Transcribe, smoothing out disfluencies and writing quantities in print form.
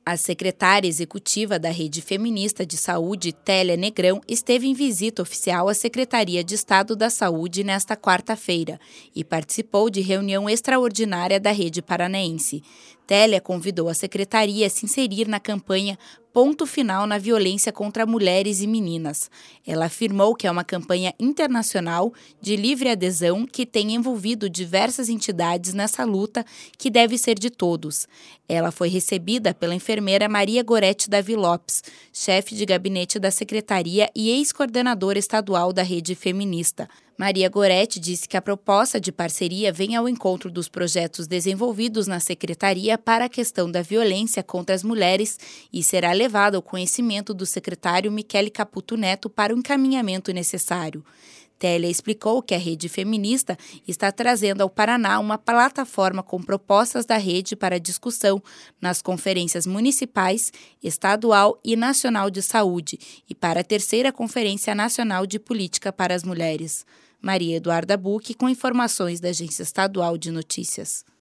A secretária executiva da Rede Feminista de Saúde, Télia Negrão, esteve em visita oficial à Secretaria de Estado da Saúde nesta quarta-feira e participou de reunião extraordinária da Rede Paranaense. Télia convidou a secretaria a se inserir na campanha Ponto Final na Violência contra Mulheres e Meninas. Ela afirmou que é uma campanha internacional de livre adesão que tem envolvido diversas entidades nessa luta que deve ser de todos. Ela foi recebida pela enfermeira Maria Gorete Davi Lopes, chefe de gabinete da secretaria e ex-coordenadora estadual da Rede Feminista. Maria Gorete disse que a proposta de parceria vem ao encontro dos projetos desenvolvidos na secretaria para a questão da violência contra as mulheres e será levada ao conhecimento do secretário Michele Caputo Neto para o encaminhamento necessário. Télia explicou que a Rede Feminista está trazendo ao Paraná uma plataforma com propostas da rede para discussão nas conferências municipais, estadual e nacional de saúde e para a terceira Conferência Nacional de Política para as Mulheres. Maria Eduarda Buch, com informações da Agência Estadual de Notícias.